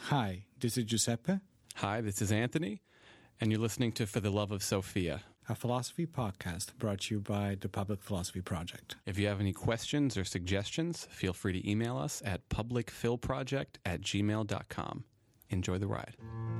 Hi, this is Giuseppe, Hi, this is Anthony, and you're listening to For the Love of Sophia. a philosophy podcast brought to you by the Public Philosophy Project. If you have any questions or suggestions, feel free to email us at publicphilproject@gmail.com. Enjoy the ride.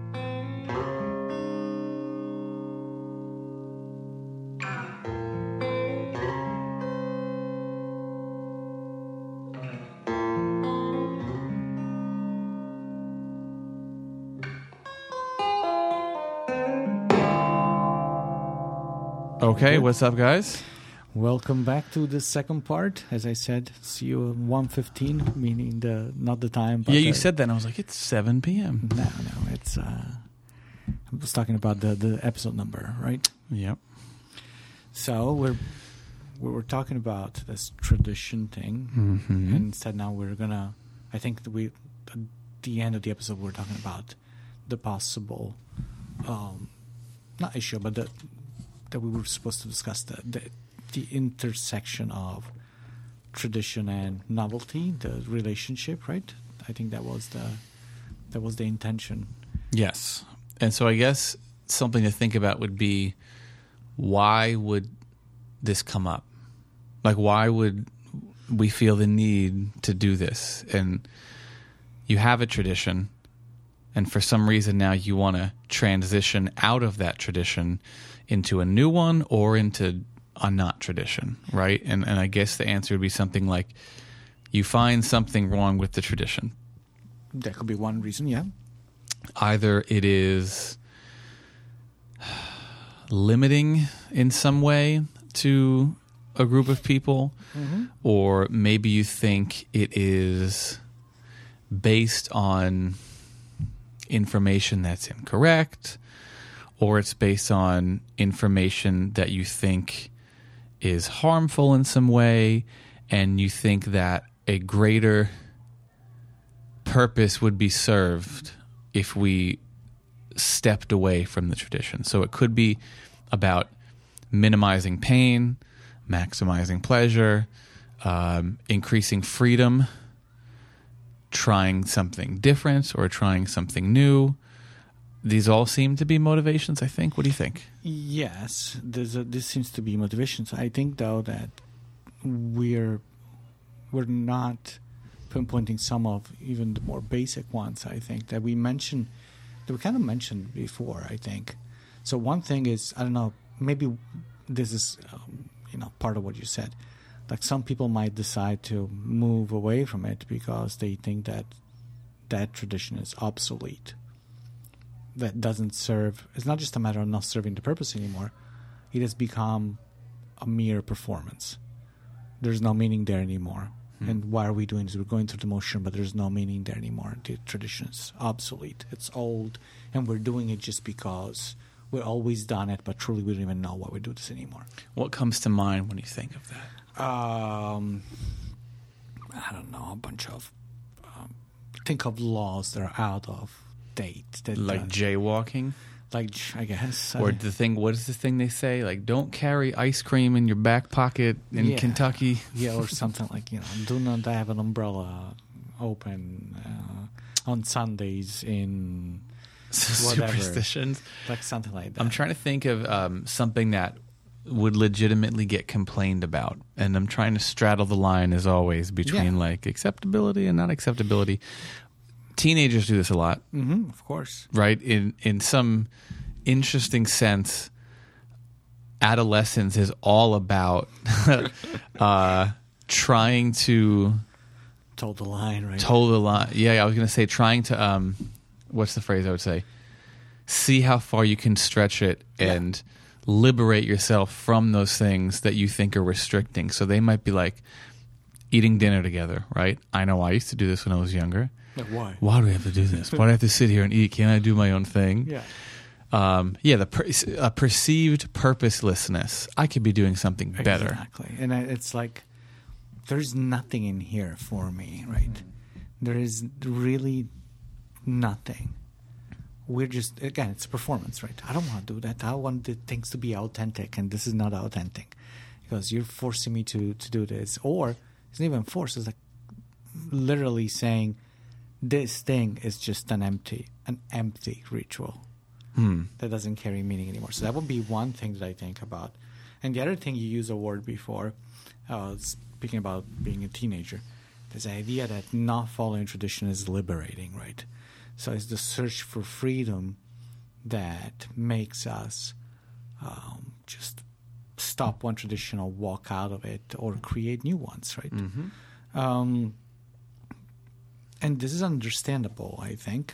Okay, what's up, guys? Welcome back to the second part. As I said, see you at 1:15, meaning not the time. But Yeah, you said that, and I was like, it's 7 p.m. No, it's... I was talking about the episode number, right? Yep. So we were talking about this tradition thing, Mm-hmm. and instead now we're gonna... I think at the end of the episode we're talking about the possible... not issue, but that we were supposed to discuss the intersection of tradition and novelty, the relationship, right? I think that was the intention. Yes. And so I guess something to think about would be, why would this come up? Like, why would we feel the need to do this? And you have a tradition, and for some reason now you want to transition out of that tradition into a new one or into a not tradition, right? And I guess the answer would be something like, you find something wrong with the tradition. That could be one reason, yeah. Either it is limiting in some way to a group of people, or maybe you think it is based on information that's incorrect, or it's based on information that you think is harmful in some way, and you think that a greater purpose would be served if we stepped away from the tradition. So it could be about minimizing pain, maximizing pleasure, increasing freedom, trying something different or trying something new. These all seem to be motivations, I think. What do you think? Yes, this seems to be motivations. I think, though, that we're not pinpointing some of even the more basic ones, I think, that we kind of mentioned before, I think. So one thing is, I don't know, maybe this is, part of what you said. Like, some people might decide to move away from it because they think that that tradition is obsolete. That doesn't serve. It's not just a matter of not serving the purpose anymore. It has become a mere performance. There's no meaning there anymore. And why are we doing this? We're going through the motion, but there's no meaning there anymore. The tradition is obsolete. It's old, and we're doing it just because we've always done it, but truly we don't even know why we do this anymore. What comes to mind when you think of that? I don't know, a bunch of... think of laws that are out of date. Like jaywalking? Like, I guess. Or what is the thing they say? Like, don't carry ice cream in your back pocket in Kentucky. Yeah, or something like, do not have an umbrella open on Sundays in whatever. Superstitions. Like something like that. I'm trying to think of something that would legitimately get complained about. And I'm trying to straddle the line, as always, between like acceptability and not acceptability. Teenagers do this a lot. Mm-hmm, of course. Right? In some interesting sense, adolescence is all about trying to... Toe the line, right? Toe the line. Yeah, I was going to say trying to... what's the phrase I would say? See how far you can stretch it and liberate yourself from those things that you think are restricting. So they might be like eating dinner together, right? I know I used to do this when I was younger. Like, why? Why do we have to do this? Why do I have to sit here and eat? Can't I do my own thing? Yeah. The perceived purposelessness. I could be doing something better. Exactly. And it's like, there's nothing in here for me, right? There is really nothing. We're just, again, it's a performance, right? I don't want to do that. I want the things to be authentic, and this is not authentic because you're forcing me to do this. Or it's not even forced. It's like literally saying, this thing is just an empty ritual that doesn't carry meaning anymore. So that would be one thing that I think about. And the other thing, you used a word before, speaking about being a teenager, this idea that not following tradition is liberating, right? So it's the search for freedom that makes us just stop one tradition or walk out of it or create new ones, right? And this is understandable, I think,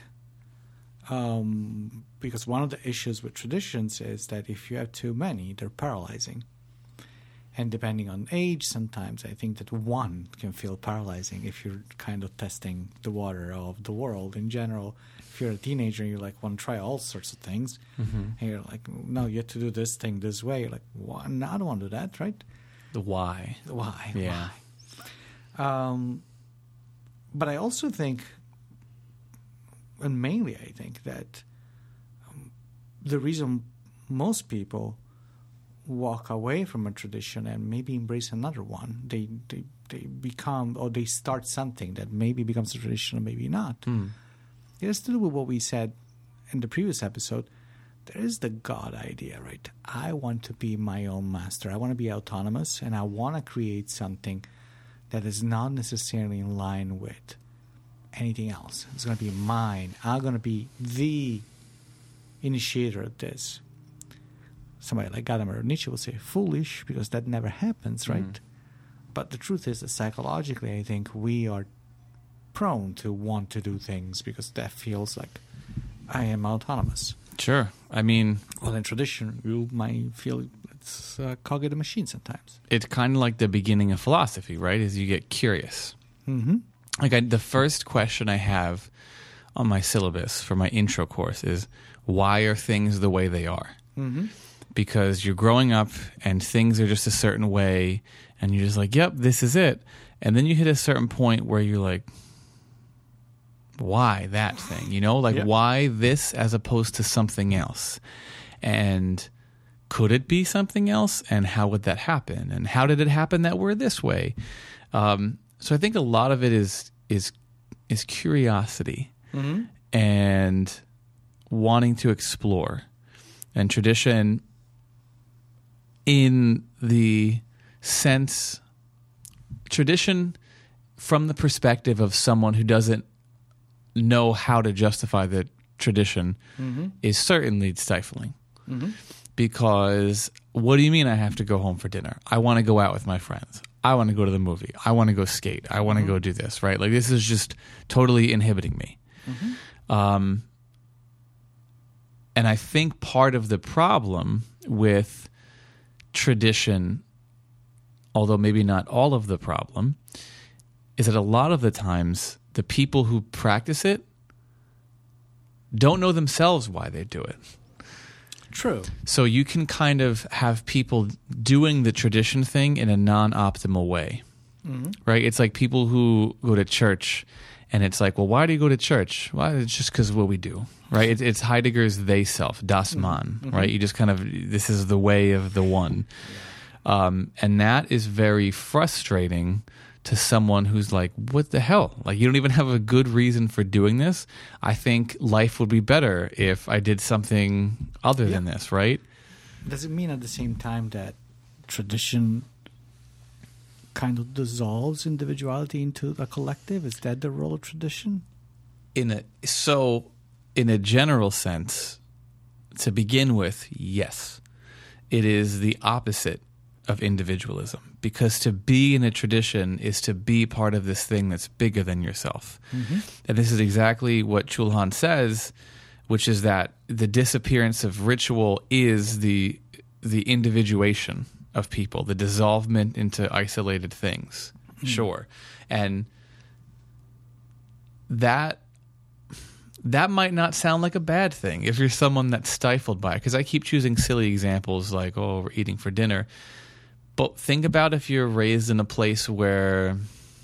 because one of the issues with traditions is that if you have too many, they're paralyzing. And depending on age, sometimes I think that one can feel paralyzing if you're kind of testing the water of the world in general. If you're a teenager and you want to try all sorts of things, and you're like, no, you have to do this thing this way. You're like, well, no, I don't want to do that, right? The why. Yeah. Why? But I also think, and mainly I think, that the reason most people walk away from a tradition and maybe embrace another one, they become, or they start something that maybe becomes a tradition or maybe not. It has to do with what we said in the previous episode. There is the God idea, right? I want to be my own master. I want to be autonomous, and I want to create something that is not necessarily in line with anything else. It's going to be mine. I'm going to be the initiator of this. Somebody like Gadamer or Nietzsche will say foolish, because that never happens, right? But the truth is that psychologically, I think we are prone to want to do things because that feels like I am autonomous. Sure. I mean, well, in tradition, you might feel it's a cog in the machine sometimes. It's kind of like the beginning of philosophy, right? Is you get curious. Like the first question I have on my syllabus for my intro course is, why are things the way they are? Because you're growing up and things are just a certain way, and you're just like, yep, this is it. And then you hit a certain point where you're like, why that thing? You know, like why this as opposed to something else? And could it be something else? And how would that happen? And how did it happen that we're this way? So I think a lot of it is curiosity and wanting to explore. And tradition, in the sense, tradition from the perspective of someone who doesn't know how to justify the tradition is certainly stifling. Because what do you mean I have to go home for dinner? I want to go out with my friends. I want to go to the movie. I want to go skate. I want to go do this, right? Like this is just totally inhibiting me. And I think part of the problem with tradition, although maybe not all of the problem, is that a lot of the times the people who practice it don't know themselves why they do it. True. So you can kind of have people doing the tradition thing in a non-optimal way, right? It's like people who go to church, and it's like, well, why do you go to church? Well, it's just because of what we do, right? It's Heidegger's they self, das Man, right? You just kind of, this is the way of the one. And that is very frustrating to someone who's like, what the hell? Like, you don't even have a good reason for doing this. I think life would be better if I did something other than this, right? Does it mean at the same time that tradition kind of dissolves individuality into a collective? Is that the role of tradition? In a general sense, to begin with, yes. It is the opposite of individualism, because to be in a tradition is to be part of this thing that's bigger than yourself. And this is exactly what Chulhan says, which is that the disappearance of ritual is the individuation of people, the dissolvement into isolated things. Sure. And that might not sound like a bad thing if you're someone that's stifled by it, because I keep choosing silly examples like, oh, we're eating for dinner. But think about if you're raised in a place where,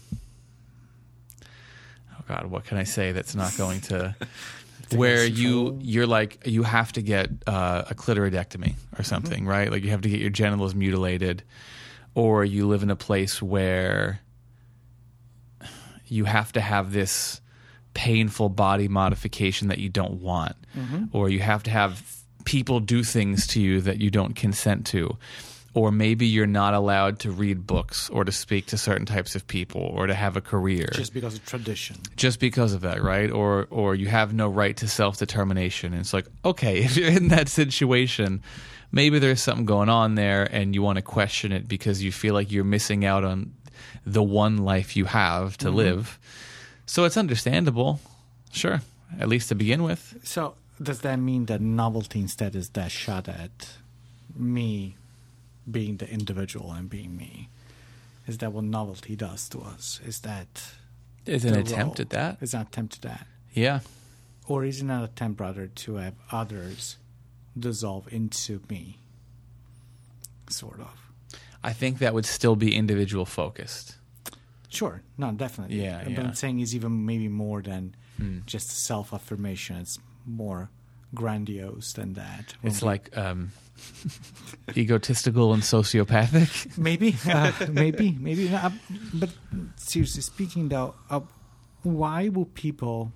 oh God, what can I say that's not going to, where you're like, you have to get a clitoridectomy or something, right? Like you have to get your genitals mutilated, or you live in a place where you have to have this painful body modification that you don't want, or you have to have people do things to you that you don't consent to, or maybe you're not allowed to read books or to speak to certain types of people or to have a career just because of tradition. Just because of that, right? Or you have no right to self-determination. And it's like, okay, if you're in that situation, maybe there's something going on there and you want to question it because you feel like you're missing out on the one life you have to live. So it's understandable, sure, at least to begin with. So does that mean that novelty instead is that shot at me being the individual and being me? Is that what novelty does to us? Is that Is an attempt at that? Is an attempt at that? Yeah. Or is it an attempt rather to have others dissolve into me? Sort of. I think that would still be individual focused. Sure. No, definitely. Yeah, But yeah. I'm saying it's even maybe more than just self-affirmation. It's more grandiose than that. It's like egotistical and sociopathic. Maybe. Maybe. No, but seriously speaking, though, why will people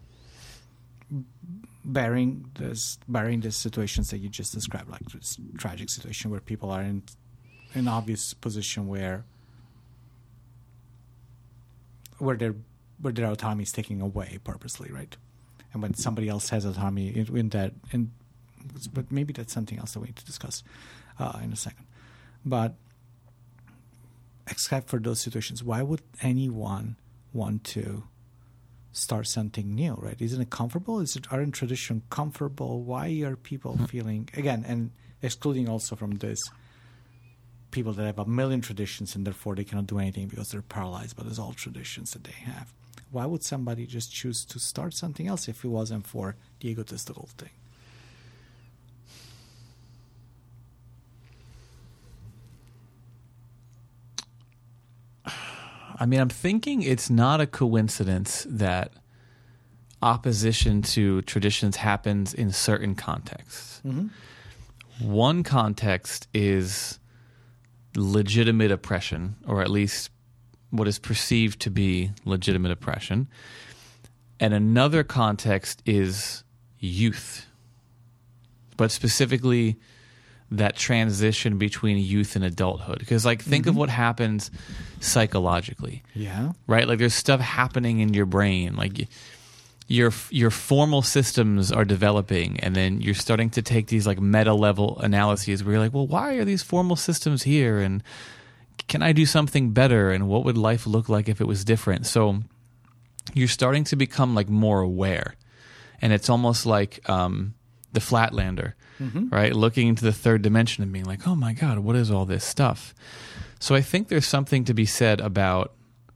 bearing this situations that you just described, like this tragic situation where people are in an obvious position where their autonomy is taken away purposely, right? And when somebody else has autonomy in that, but maybe that's something else that we need to discuss in a second. But except for those situations, why would anyone want to start something new, right? Isn't it comfortable? Aren't tradition comfortable? Why are people feeling, again, and excluding also from this, people that have a million traditions and therefore they cannot do anything because they're paralyzed by those old traditions that they have. Why would somebody just choose to start something else if it wasn't for the egotistical thing? I mean, I'm thinking it's not a coincidence that opposition to traditions happens in certain contexts. One context is legitimate oppression, or at least what is perceived to be legitimate oppression. And another context is youth, but specifically that transition between youth and adulthood. Because, like, think of what happens psychologically. Yeah. Right? Like, there's stuff happening in your brain. Like, your formal systems are developing, and then you're starting to take these, like, meta-level analyses where you're like, well, why are these formal systems here? And can I do something better? And what would life look like if it was different? So you're starting to become, like, more aware. And it's almost like the Flatlander, right? Looking into the third dimension and being like, oh my God, what is all this stuff? So I think there's something to be said about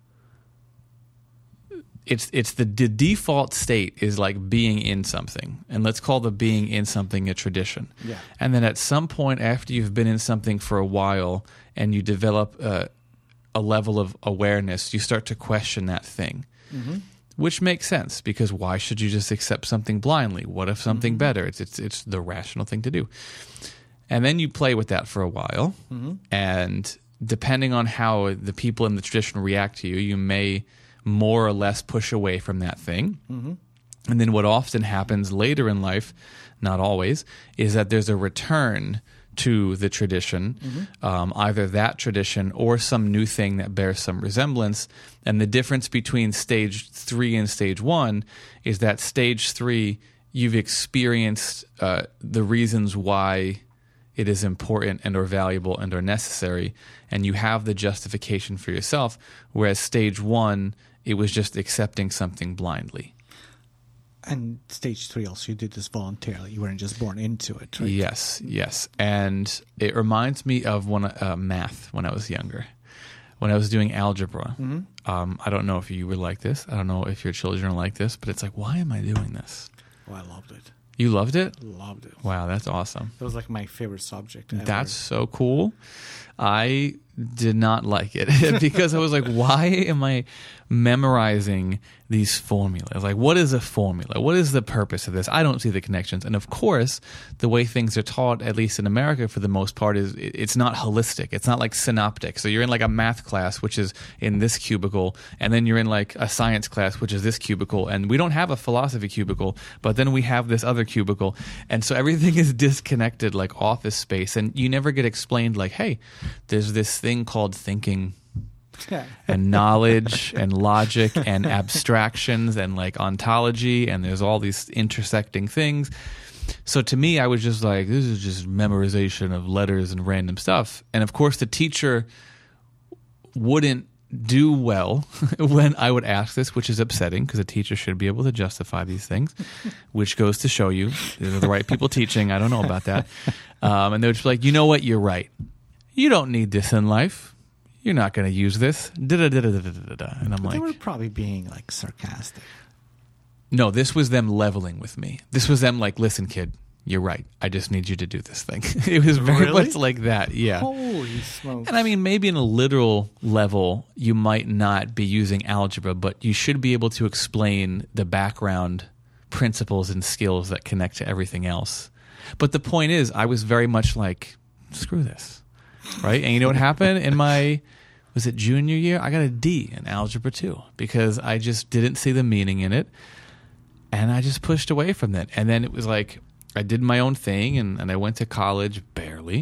it's the default state is like being in something. And let's call the being in something a tradition. Yeah. And then at some point after you've been in something for a while and you develop a level of awareness, you start to question that thing. Which makes sense, because why should you just accept something blindly? What if something better? It's the rational thing to do. And then you play with that for a while, and depending on how the people in the tradition react to you, you may more or less push away from that thing. And then what often happens later in life, not always, is that there's a return to the tradition, either that tradition or some new thing that bears some resemblance. And the difference between stage 3 and stage 1 is that stage 3, you've experienced the reasons why it is important and or valuable and or necessary, and you have the justification for yourself, whereas stage 1, it was just accepting something blindly. And stage 3 also, you did this voluntarily. You weren't just born into it, right? Yes. And it reminds me of math when I was younger. When I was doing algebra. I don't know if you were like this. I don't know if your children are like this, but it's like, why am I doing this? Oh, I loved it. You loved it? Loved it. Wow, that's awesome. It was like my favorite subject ever. That's so cool. I did not like it because I was like, why am I memorizing these formulas? Like, what is a formula? What is the purpose of this? I don't see the connections. And of course, the way things are taught, at least in America for the most part, is it's not holistic. It's not like synoptic. So you're in like a math class, which is in this cubicle, and then you're in like a science class, which is this cubicle. And we don't have a philosophy cubicle, but then we have this other cubicle. And so everything is disconnected, like office space. And you never get explained like, hey, there's this thing called thinking and knowledge and logic and abstractions and like ontology, and there's all these intersecting things. So to me, I was just like, this is just memorization of letters and random stuff. And of course, the teacher wouldn't do well when I would ask this, which is upsetting because a teacher should be able to justify these things, which goes to show you these are the right people teaching. I don't know about that. And they would just be like, you know what? You're right. You don't need this in life. You're not going to use this. And I'm like, they were probably being like sarcastic. No, this was them leveling with me. This was them like, listen, kid, you're right. I just need you to do this thing. It was very much like that. Yeah. Holy smokes. And I mean, maybe in a literal level, you might not be using algebra, but you should be able to explain the background principles and skills that connect to everything else. But the point is, I was very much like, screw this. Right? And you know what happened in my, was it junior year? I got a D in Algebra 2 because I just didn't see the meaning in it. And I just pushed away from it. And then it was like, I did my own thing and I went to college barely.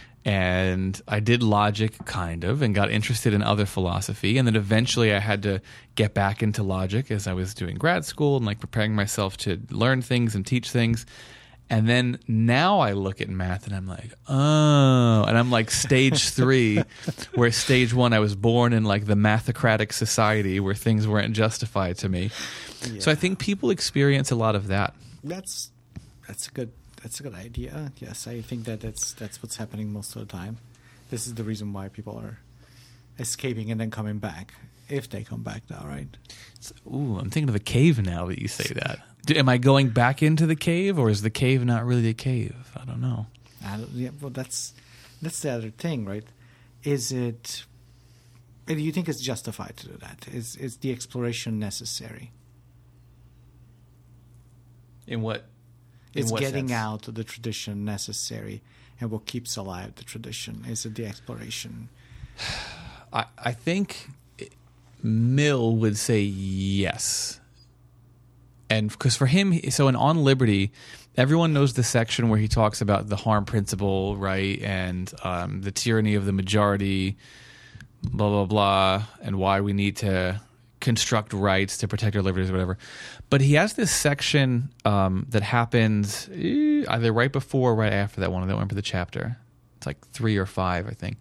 And I did logic kind of and got interested in other philosophy. And then eventually I had to get back into logic as I was doing grad school and like preparing myself to learn things and teach things. And then now I look at math and I'm like, oh, and I'm like stage 3, where stage 1 I was born in like the mathocratic society where things weren't justified to me. Yeah. So I think people experience a lot of that. That's a good idea. Yes, I think that's what's happening most of the time. This is the reason why people are escaping and then coming back, if they come back now, right? Ooh, I'm thinking of the cave now that you say that. Am I going back into the cave, or is the cave not really a cave? I don't know. Yeah, well, that's the other thing, right? Is it? Do you think it's justified to do that? Is the exploration necessary? In what? Is getting sense? out of the tradition necessary, and what keeps alive the tradition? Is it the exploration? I think Mill would say yes. And because for him, so in On Liberty, everyone knows the section where he talks about the harm principle, right? And the tyranny of the majority, blah, blah, blah, and why we need to construct rights to protect our liberties or whatever. But he has this section that happens either right before or right after that one. I don't remember the chapter. It's like 3 or 5, I think,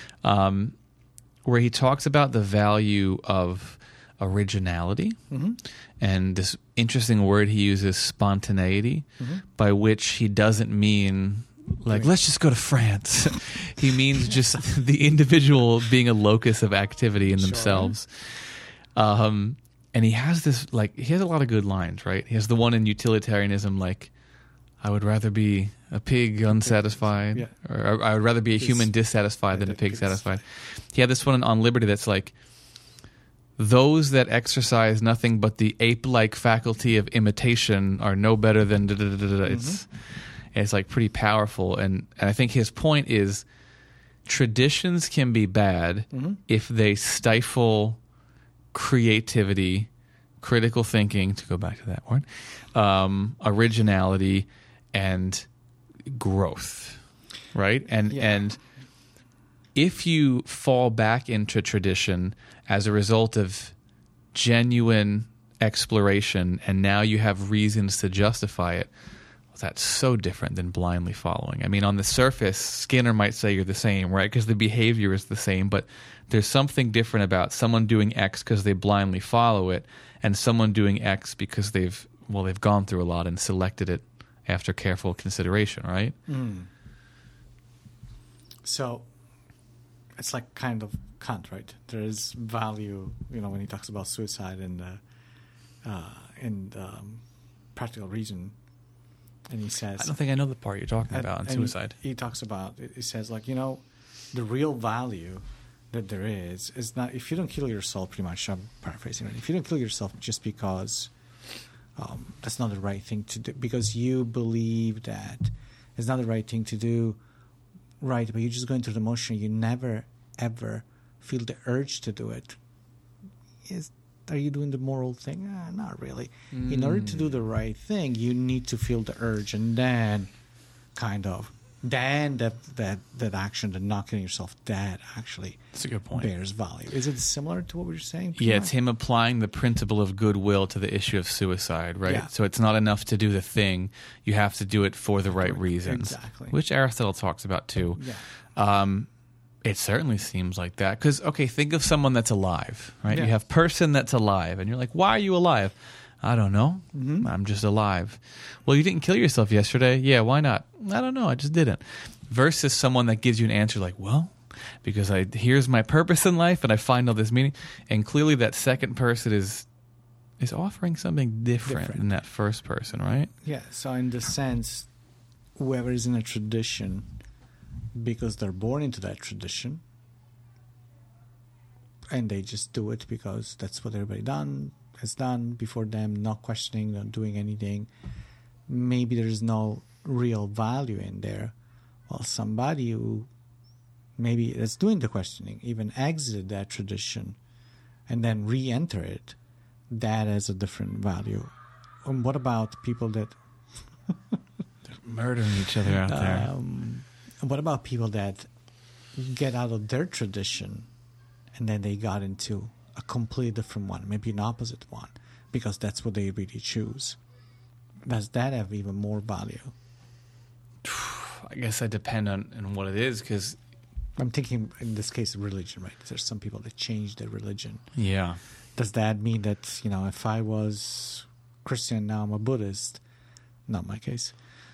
where he talks about the value of originality, and this interesting word he uses, spontaneity, by which he doesn't mean like, let's just go to France. He means just the individual being a locus of activity in themselves. And he has this, like, he has a lot of good lines, right? He has the one in utilitarianism, like, I would rather be a pig unsatisfied, or I would rather be a human dissatisfied than a pig satisfied. He had this one on Liberty that's like, those that exercise nothing but the ape-like faculty of imitation are no better than It's like pretty powerful, and I think his point is traditions can be bad if they stifle creativity, critical thinking, to go back to that word, originality, and growth, right? And if you fall back into tradition as a result of genuine exploration, and now you have reasons to justify it, well, that's so different than blindly following. I mean, on the surface, Skinner might say you're the same, right? Because the behavior is the same, but there's something different about someone doing X because they blindly follow it, and someone doing X because they've gone through a lot and selected it after careful consideration, right? So it's like kind of Kant, right? There is value, when he talks about suicide and practical reason, and he says, I don't think I know the part you're talking about on suicide. He talks about, he says, like, the real value that there is not, if you don't kill yourself, pretty much, I'm paraphrasing it, if you don't kill yourself just because that's not the right thing to do, because you believe that it's not the right thing to do, right, but you're just going through the motion, you never, ever feel the urge to do it. Are you doing the moral thing? Not really. In order to do the right thing, you need to feel the urge, and then that action, the not killing yourself, that actually That's a good point. bears value. Is it similar to what we were saying? Yeah, it's him applying the principle of goodwill to the issue of suicide, right? Yeah. So it's not enough to do the thing. You have to do it for the right reasons. Exactly. Which Aristotle talks about too. Yeah. It certainly seems like that. Because, okay, think of someone that's alive, right? Yeah. You have person that's alive, and you're like, why are you alive? I don't know. Mm-hmm. I'm just alive. Well, you didn't kill yourself yesterday. Yeah, why not? I don't know. I just didn't. Versus someone that gives you an answer like, well, because here's my purpose in life, and I find all this meaning. And clearly that second person is offering something different than that first person, right? Yeah, so in the sense, whoever is in a tradition, because they're born into that tradition, and they just do it because that's what everybody has done before them, not questioning, not doing anything. Maybe there's no real value in there. Well, somebody who maybe is doing the questioning, even exited that tradition and then re-enter it, that has a different value. And what about people that They're murdering each other out there. what about people that get out of their tradition and then they got into a completely different one, maybe an opposite one, because that's what they really choose? Does that have even more value? I guess I depend on what it is, because I'm thinking in this case religion, right? There's some people that change their religion. yeah. Does that mean that, if I was Christian, now I'm a Buddhist? Not my case.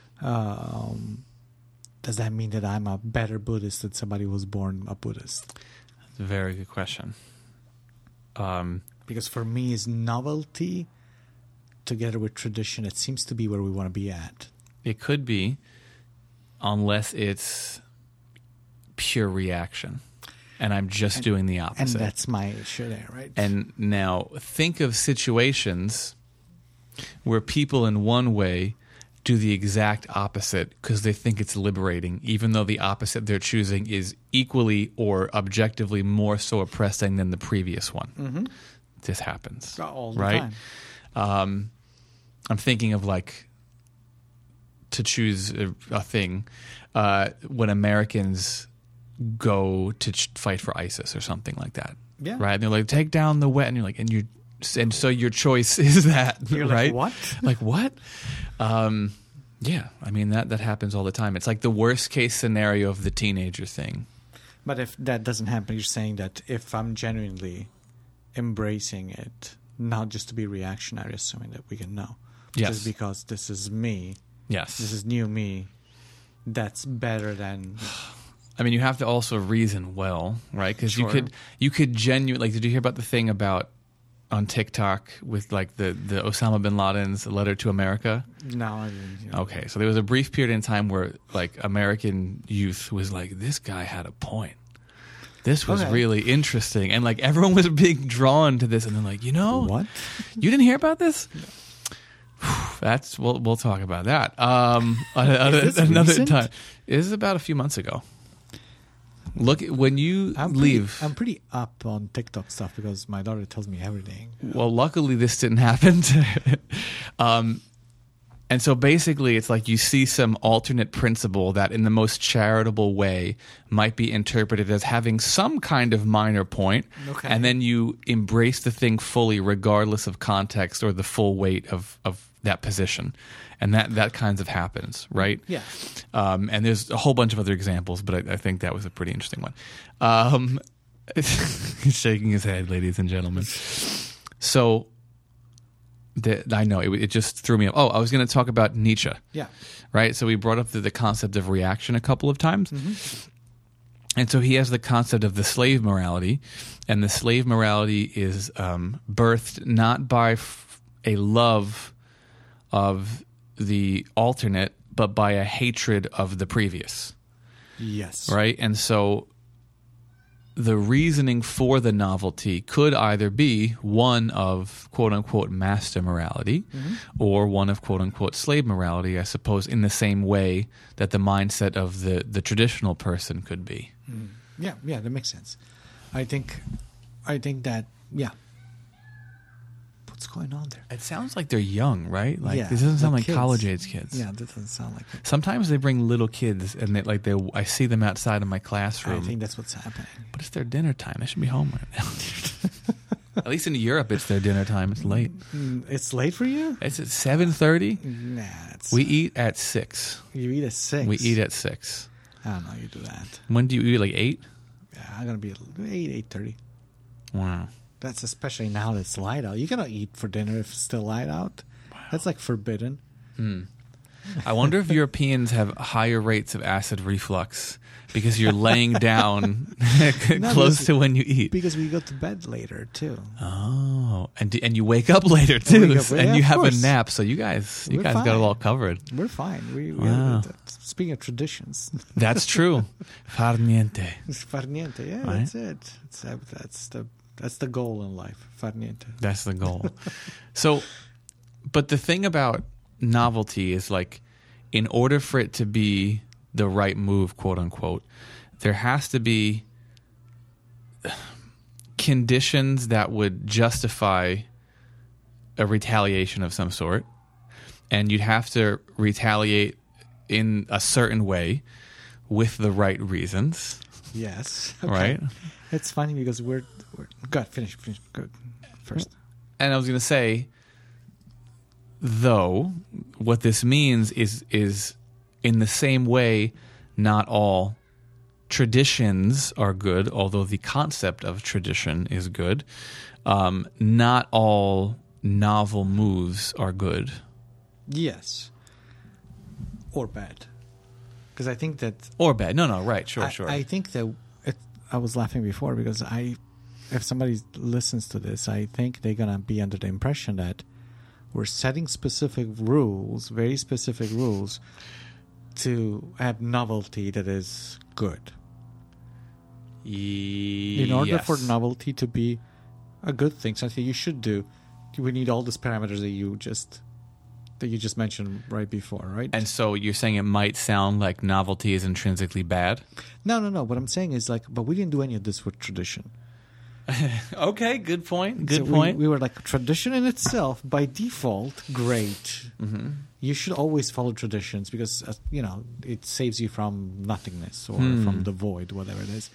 Does that mean that I'm a better Buddhist than somebody who was born a Buddhist? That's a very good question. Because for me, it's novelty together with tradition. It seems to be where we want to be at. It could be, unless it's pure reaction, and I'm just doing the opposite. And that's my issue there, right? And now think of situations where people in one way do the exact opposite because they think it's liberating, even though the opposite they're choosing is equally or objectively more so oppressing than the previous one. Mm-hmm. This happens. All the right? time. I'm thinking of to choose a thing when Americans go to fight for ISIS or something like that. Yeah. Right? And they're like, take down the wet. And you're like, and so your choice is that, You're right? like, what? Like, what? Yeah. I mean, that happens all the time. It's like the worst case scenario of the teenager thing. But if that doesn't happen, you're saying that if I'm genuinely embracing it, not just to be reactionary, assuming that we can know, Yes. just because this is me, Yes. this is new me, that's better than... I mean, you have to also reason well, right? Because Sure. you could genuinely, did you hear about the thing about on TikTok with the Osama bin Laden's letter to America? No, I didn't. Okay, so there was a brief period in time where American youth was like, this guy had a point. This was really interesting, and everyone was being drawn to this, and then What? You didn't hear about this? That's we'll talk about that another recent? time. It is about a few months ago. Look, when you leave. I'm pretty up on TikTok stuff because my daughter tells me everything. Well, luckily this didn't happen. And so basically it's like you see some alternate principle that in the most charitable way might be interpreted as having some kind of minor point. Okay. And then you embrace the thing fully regardless of context or the full weight of that position. And that kinds of happens, right? Yeah. And there's a whole bunch of other examples, but I think that was a pretty interesting one. He's shaking his head, ladies and gentlemen. So I know it just threw me up. Oh, I was going to talk about Nietzsche. Yeah. Right? So we brought up the concept of reaction a couple of times. Mm-hmm. And so he has the concept of the slave morality. And the slave morality is birthed not by a love of the alternate, but by a hatred of the previous. Yes. Right? And so the reasoning for the novelty could either be one of quote-unquote master morality or one of quote-unquote slave morality, I suppose, in the same way that the mindset of the traditional person could be. Yeah, that makes sense. I think that, yeah. What's going on there? It sounds like they're young, right? Like Yeah, this doesn't sound the like kids. college-age kids. Yeah, that doesn't sound like it. Sometimes they bring little kids, and I see them outside of my I classroom. think that's what's happening. But it's their dinner time. They should be home right now. At least in Europe, it's their dinner time. It's late. It's late for you? It's at 7:30. Nah, it's, We eat at 6. you eat at 6. We eat at 6. I don't know, you do that. When do you eat? Like 8? Yeah, I'm going to be at 8:30. Wow. That's especially now that it's light out. You cannot eat for dinner if it's still light out. That's like forbidden. I wonder if Europeans have higher rates of acid reflux because you're laying down close because- to when you eat. Because we go to bed later, too. Oh, and you wake up later too, wake up- and yeah, you of have a course. nap. So you guys We're got it fine. all covered. We're fine. We Wow. speaking of traditions. That's true. Far niente. Far niente. Yeah, Right. that's it. That's the goal in life. Far niente. That's the goal. So, but the thing about novelty is like, in order for it to be the right move, quote unquote, there has to be conditions that would justify a retaliation of some sort. And you'd have to retaliate in a certain way with the right reasons, Yes. right? It's funny because we're God, finish. Go first. And I was going to say, though, what this means is in the same way, not all traditions are good, although the concept of tradition is good. Not all novel moves are good. Yes. Or bad. Because I think that Or bad. No, right. Sure. I think that I was laughing before because if somebody listens to this, I think they're going to be under the impression that we're setting specific rules, very specific rules, to have novelty that is good. In order for novelty to be a good thing, something you should do, we need all these parameters that you just mentioned right before, right? And so you're saying it might sound like novelty is intrinsically bad? No. What I'm saying is but we didn't do any of this with tradition. Okay, good point. Good So point. We were like, tradition in itself, by default, great. Mm-hmm. You should always follow traditions because, it saves you from nothingness or from the void, whatever it is.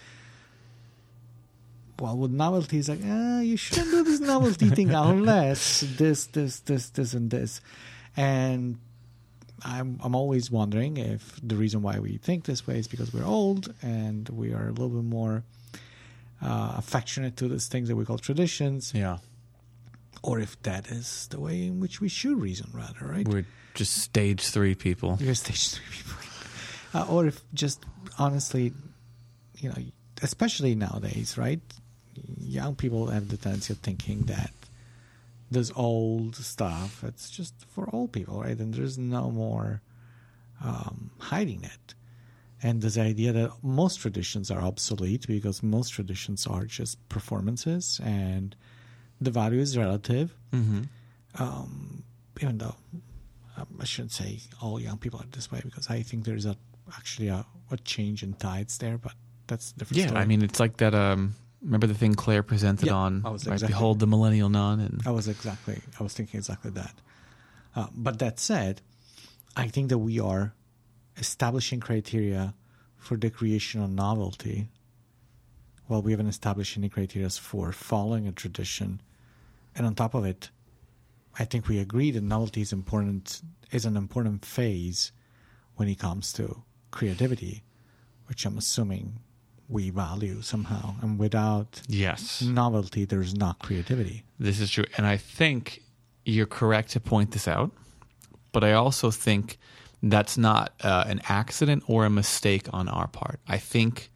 Well, with novelty, it's like, you shouldn't do this novelty thing unless this, and this. And I'm always wondering if the reason why we think this way is because we're old and we are a little bit more affectionate to these things that we call traditions, Yeah. or if that is the way in which we should reason, rather, right? We're just stage 3 people. You're stage 3 people. Or if just honestly, especially nowadays, right? Young people have the tendency of thinking that this old stuff, it's just for old people, right? And there's no more hiding it. And this idea that most traditions are obsolete because most traditions are just performances and the value is relative. Mm-hmm. Even though I shouldn't say all young people are this way because I think there's actually a change in tides there, but that's a different Yeah, story. I mean, it's like that. Remember the thing Claire presented Yeah, on, I was right? exactly- Behold the Millennial Nun. And I was thinking exactly that. But that said, I think that we are establishing criteria for the creation of novelty. Well, we haven't established any criteria for following a tradition. And on top of it, I think we agree that novelty is an important phase when it comes to creativity, which I'm assuming we value somehow. And without yes, novelty, there's not creativity. this is true. And I think you're correct to point this out. But I also think that's not an accident or a mistake on our part. I think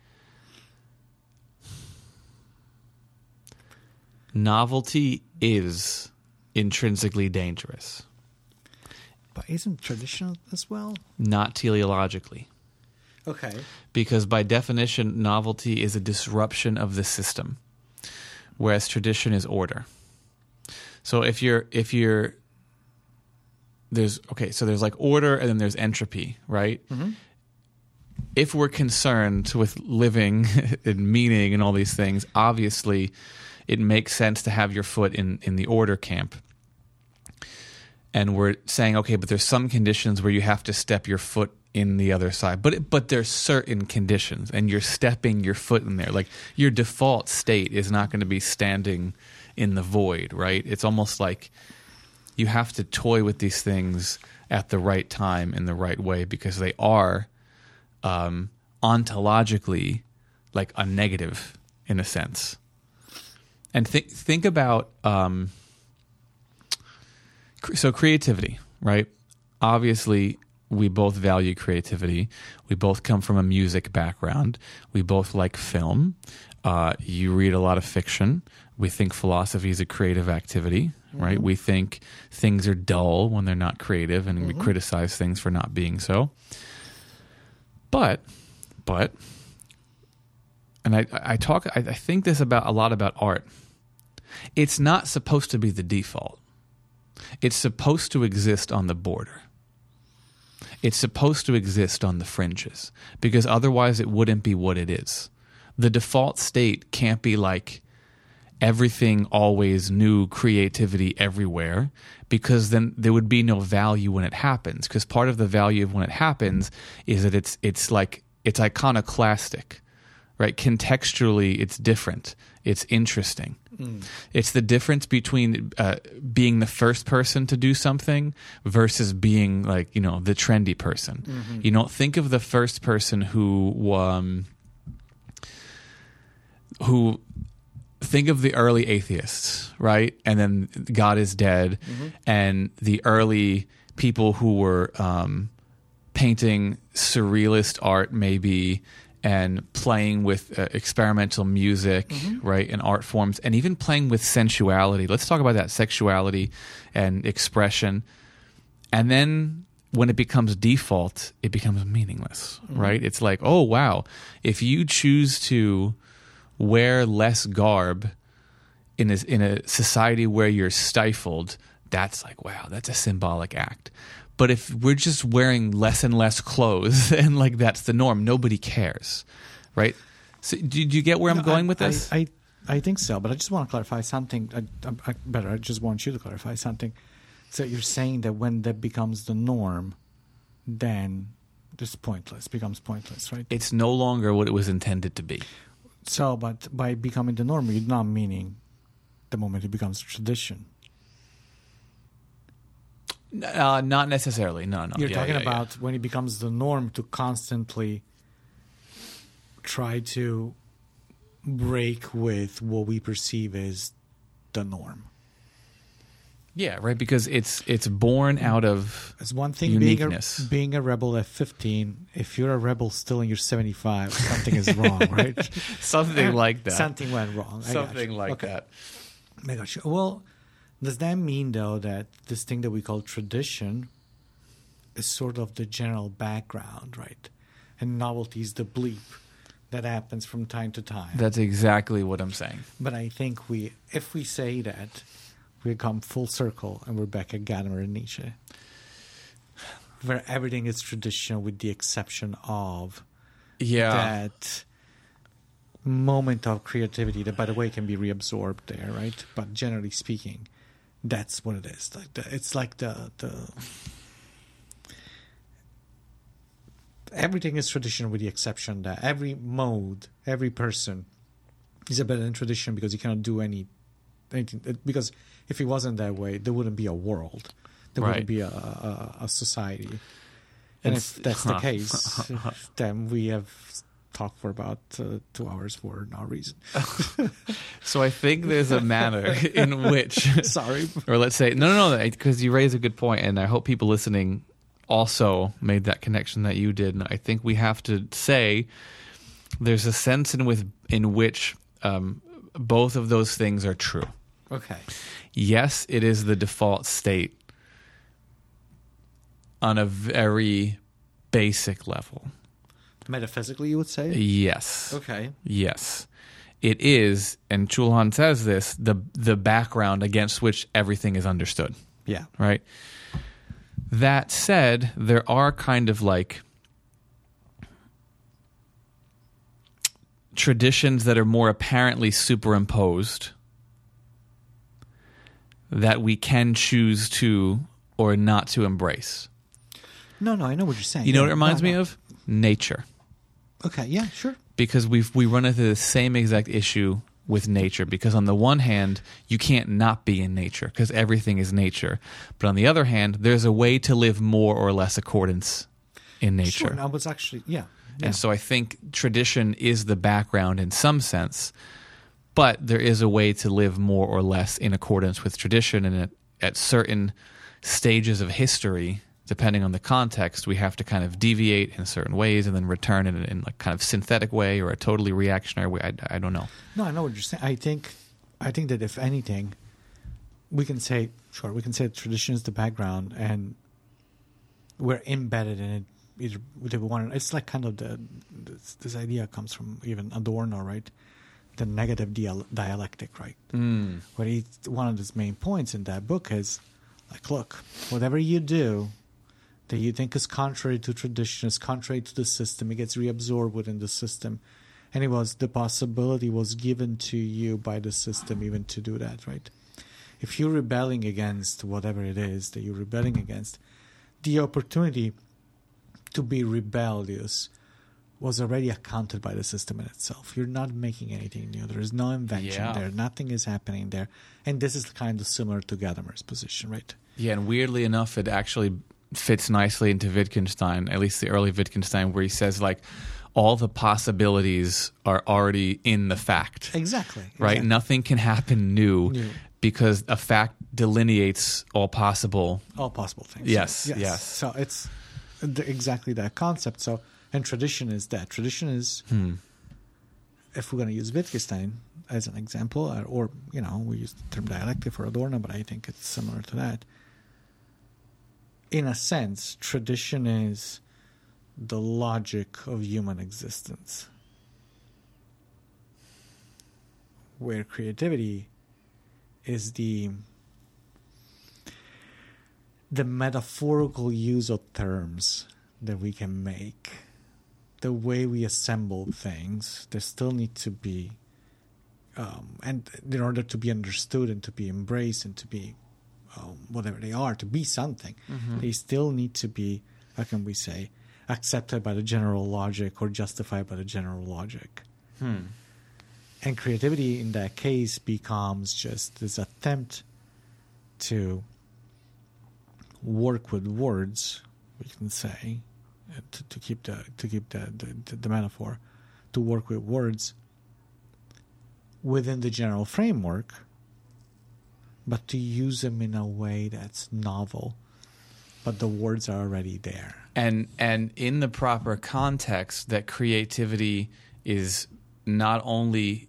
novelty is intrinsically dangerous, But isn't tradition as well? not teleologically. Okay. Because by definition, novelty is a disruption of the system, whereas tradition is order. So if you're there's like order and then there's entropy, right? Mm-hmm. If we're concerned with living and meaning and all these things, obviously it makes sense to have your foot in the order camp. And we're saying, okay, but there's some conditions where you have to step your foot in the other side. But there's certain conditions, and you're stepping your foot in there. Like, your default state is not going to be standing in the void, right? It's almost like you have to toy with these things at the right time in the right way, because they are ontologically like a negative in a sense. And think about so creativity, right? Obviously, we both value creativity. We both come from a music background. We both like film. You read a lot of fiction. We think philosophy is a creative activity, right? We think things are dull when they're not creative, and we criticize things for not being so. But, and I think this about a lot about art. It's not supposed to be the default. It's supposed to exist on the border. It's supposed to exist on the fringes, because otherwise it wouldn't be what it is. The default state can't be like everything always new, creativity everywhere, because then there would be no value when it happens. Because part of the value of when it happens is that it's iconoclastic, right? Contextually, it's different. It's interesting. It's the difference between being the first person to do something versus being like, the trendy person. Think of the first person who think of the early atheists, right? And then God is dead, and the early people who were painting surrealist art maybe, and playing with experimental music, right, and art forms, and even playing with sensuality. Let's talk about that, sexuality and expression. And then when it becomes default, it becomes meaningless, right? It's like, oh, wow, if you choose to wear less garb in a society where you're stifled, that's like, wow, that's a symbolic act. But if we're just wearing less and less clothes and like that's the norm, nobody cares, right? So do you get where I'm going with this? I think so, but I just want to clarify something. I just want you to clarify something. So you're saying that when that becomes the norm, then it's pointless, becomes pointless, right? It's no longer what it was intended to be. So, but by becoming the norm, you're not meaning the moment it becomes a tradition. Not necessarily. No. You're talking about when it becomes the norm to constantly try to break with what we perceive as the norm. Yeah, right. Because it's born out of it's one thing uniqueness. Being a rebel at 15. If you're a rebel still and you're 75, something is wrong, right? Something like that. Something went wrong. Something like that. I got you. Well, does that mean, though, that this thing that we call tradition is sort of the general background, right? And novelty is the bleep that happens from time to time? That's exactly what I'm saying. But I think if we say that, we come full circle and we're back at Gadamer and Nietzsche, where everything is traditional with the exception of that moment of creativity that, by the way, can be reabsorbed there, right? But generally speaking, that's what it is. It's like the everything is traditional with the exception that every mode, every person is a better than tradition because you cannot do anything. Because if it wasn't that way, there wouldn't be a world. There wouldn't be a society. And if that's the case, then we have talked for about 2 hours for no reason. So I think there's a manner in which sorry, or let's say no, because you raise a good point, and I hope people listening also made that connection that you did. And I think we have to say there's a sense in which both of those things are true. Okay. Yes, it is the default state on a very basic level. Metaphysically, you would say? Yes. Okay. Yes. It is, and Chulhan says this, the background against which everything is understood. Yeah. Right? That said, there are kind of like traditions that are more apparently superimposed that we can choose to or not to embrace. No, I know what you're saying. You know what it reminds me of? Nature. Okay, yeah, sure. Because we run into the same exact issue with nature. Because on the one hand, you can't not be in nature because everything is nature. But on the other hand, there's a way to live more or less accordance in nature. Sure, and I was actually, yeah. And so I think tradition is the background in some sense, but there is a way to live more or less in accordance with tradition. And at certain stages of history, depending on the context, we have to kind of deviate in certain ways and then return in like kind of synthetic way or a totally reactionary way. I don't know. No, I know what you're saying. I think that if anything, we can say tradition is the background and we're embedded in it. It's like kind of this idea comes from even Adorno, right? The negative dialectic, right? Where one of his main points in that book is like, look, whatever you do that you think is contrary to tradition, is contrary to the system, it gets reabsorbed within the system. And the possibility was given to you by the system even to do that, right? If you're rebelling against whatever it is that you're rebelling against, the opportunity to be rebellious was already accounted by the system in itself. You're not making anything new. There is no invention there. Nothing is happening there. And this is kind of similar to Gadamer's position, right? Yeah, and weirdly enough, it actually fits nicely into Wittgenstein, at least the early Wittgenstein, where he says, like, all the possibilities are already in the fact. Exactly. Right? Nothing can happen new because a fact delineates all possible things. Yes. So it's exactly that concept. So, and tradition is that. Tradition is, if we're going to use Wittgenstein as an example, or we use the term dialectic for Adorno, but I think it's similar to that. In a sense, tradition is the logic of human existence, where creativity is the metaphorical use of terms that we can make. The way we assemble things, there still need to be, and in order to be understood and to be embraced and to be whatever they are, to be something, they still need to be, how can we say, accepted by the general logic or justified by the general logic. And creativity in that case becomes just this attempt to work with words, we can say, to keep the metaphor, to work with words within the general framework, but to use them in a way that's novel, but the words are already there. And in the proper context, that creativity is not only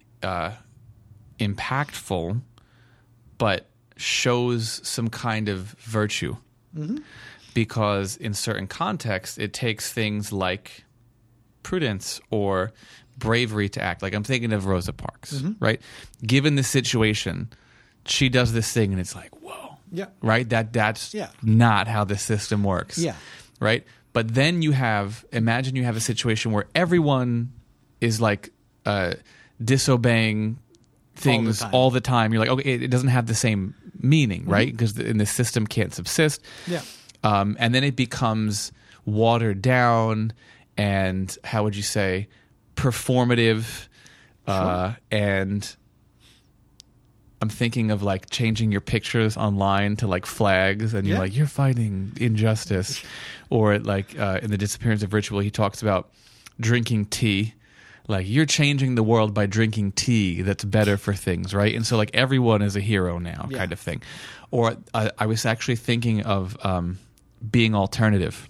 impactful, but shows some kind of virtue. Because in certain contexts, it takes things like prudence or bravery to act. Like I'm thinking of Rosa Parks, right? Given the situation, she does this thing and it's like, whoa. Yeah. Right? That's not how the system works. Yeah. Right? But then imagine you have a situation where everyone is like disobeying things all the time. You're like, okay, it doesn't have the same meaning, right? Because the system can't subsist. Yeah. And then it becomes watered down and, how would you say, performative. And I'm thinking of like changing your pictures online to like flags, and you're like, you're fighting injustice. Or like in The Disappearance of Ritual, he talks about drinking tea. Like, you're changing the world by drinking tea that's better for things, right? And so like everyone is a hero now, kind of thing. Or I was actually thinking of being alternative.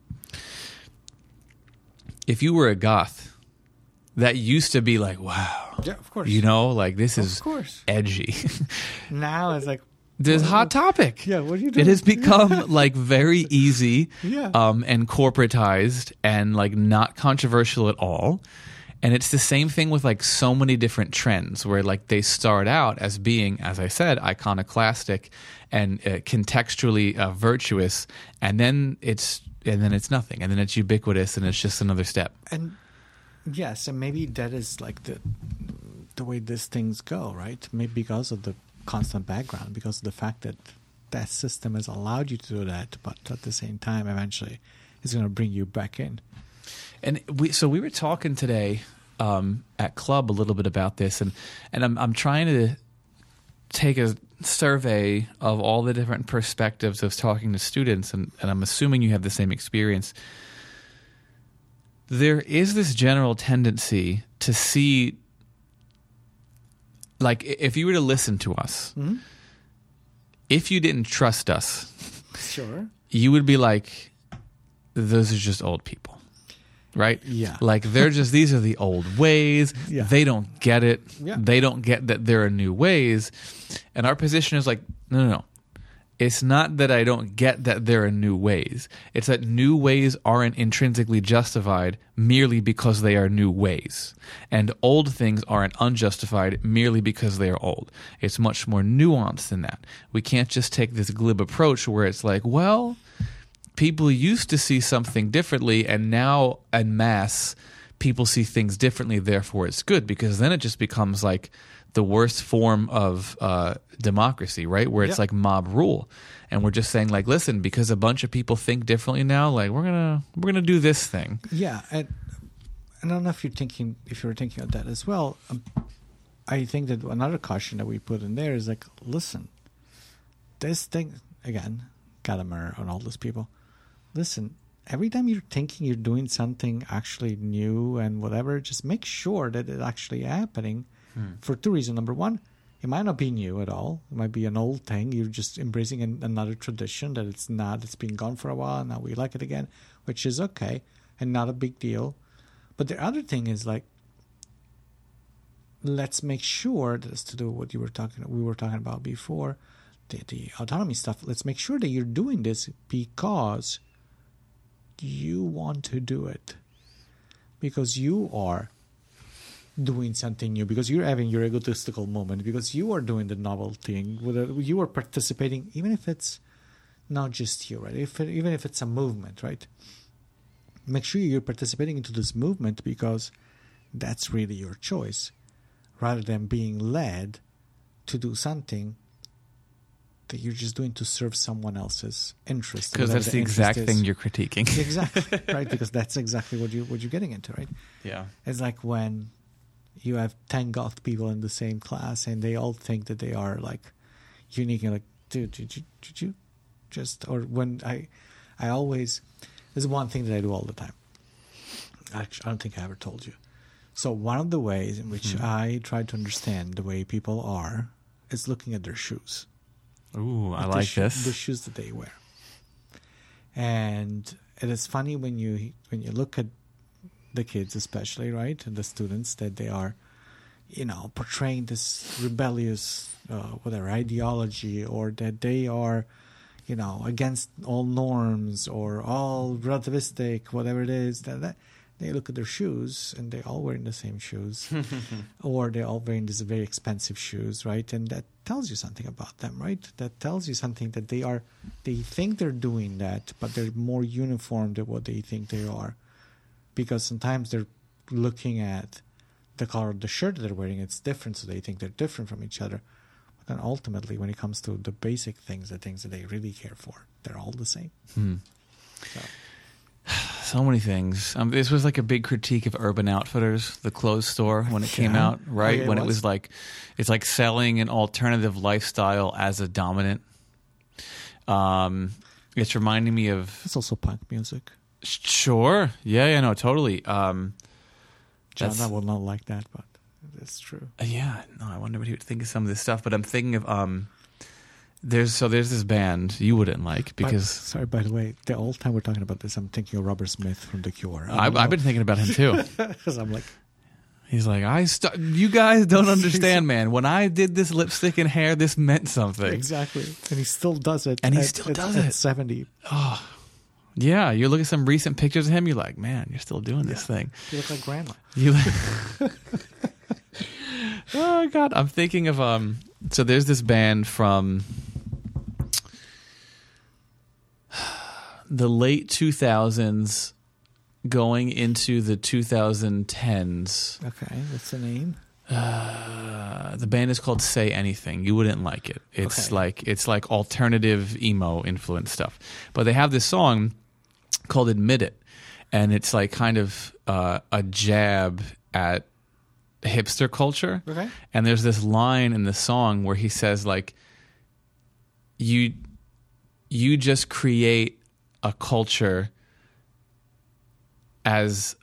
If you were a goth, that used to be like, wow. Yeah, of course. Like this is edgy. Now it's like, This hot topic. Yeah, what are you doing? It has become like very easy, Yeah. and corporatized and like not controversial at all. And it's the same thing with like so many different trends where like they start out as being, as I said, iconoclastic and contextually virtuous, and then it's nothing, and then it's ubiquitous, and it's just another step. And yes, and maybe that is like the way these things go, right? Maybe because of the constant background, because of the fact that that system has allowed you to do that, but at the same time, eventually, it's going to bring you back in. And we were talking today at club a little bit about this, and I'm trying to take a survey of all the different perspectives of talking to students, and I'm assuming you have the same experience. There is this general tendency to see, like, if you were to listen to us, if you didn't trust us, Sure. you would be like, those are just old people. Right? Yeah. Like they're just, these are the old ways. Yeah. They don't get it. Yeah. They don't get that there are new ways. And our position is like, no. It's not that I don't get that there are new ways. It's that new ways aren't intrinsically justified merely because they are new ways. And old things aren't unjustified merely because they are old. It's much more nuanced than that. We can't just take this glib approach where it's like, well, people used to see something differently, and now en masse, people see things differently, therefore it's good, because then it just becomes like the worst form of democracy, right? Where it's like mob rule. And we're just saying like, listen, because a bunch of people think differently now, like we're gonna do this thing. Yeah, and I don't know if you were thinking of that as well. I think that another caution that we put in there is like, listen, this thing, again, Gadamer and all those people, listen, every time you're thinking you're doing something actually new and whatever, just make sure that it's actually happening for two reasons. Number one, it might not be new at all. It might be an old thing. You're just embracing another tradition that it's been gone for a while, and now we like it again, which is okay and not a big deal. But the other thing is like, let's make sure that it's to do what we were talking about before, the autonomy stuff. Let's make sure that you're doing this because you want to do it, because you are doing something new, because you're having your egotistical moment, because you are doing the novel thing, you are participating, even if it's not just you, right? Even if it's a movement, right? Make sure you're participating into this movement because that's really your choice, rather than being led to do something that you're just doing to serve someone else's interest. Because that's the exact thing you're critiquing. Exactly, right? Because that's exactly what you're getting into, right? Yeah. It's like when you have 10 goth people in the same class and they all think that they are like unique, and like, dude, did you just, or when I always, there's one thing that I do all the time. Actually, I don't think I ever told you. So one of the ways in which I try to understand the way people are is looking at their shoes. Ooh, I like this. The shoes that they wear. And it is funny when you look at the kids especially, right, and the students, that they are, portraying this rebellious whatever ideology, or that they are, against all norms or all relativistic, whatever it is, that they look at their shoes and they're all wearing the same shoes or they're all wearing these very expensive shoes, right? And that tells you something about them, right? That tells you something that they think they're doing that, but they're more uniform than what they think they are. Because sometimes they're looking at the color of the shirt that they're wearing, it's different, so they think they're different from each other. But then ultimately, when it comes to the basic things, the things that they really care for, they're all the same. So many things. This was like a big critique of Urban Outfitters, the clothes store, when it came out, right? Yeah, when it was like, it's like selling an alternative lifestyle as a dominant. It's reminding me of... It's also punk music. Sure. Yeah, no, totally. John, I will not like that, but it's true. Yeah, no, I wonder what he would think of some of this stuff. But I'm thinking of there's this band you wouldn't like because. By the way, the whole time we're talking about this, I'm thinking of Robert Smith from The Cure. I've been thinking about him too. Because I'm like, He's like, you guys don't understand, man. When I did this lipstick and hair, this meant something. Exactly. And he still does it. And he still does it. At 70. Oh, yeah. You look at some recent pictures of him, you're like, man, you're still doing this thing. You look like grandma. Oh, God. I'm thinking of, so there's this band from the late 2000s going into the 2010s. Okay. What's the name? The band is called Say Anything. You wouldn't like it. It's like alternative emo influence stuff. But they have this song called Admit It. And it's like kind of a jab at hipster culture. Okay. And there's this line in the song where he says like, you just create a culture as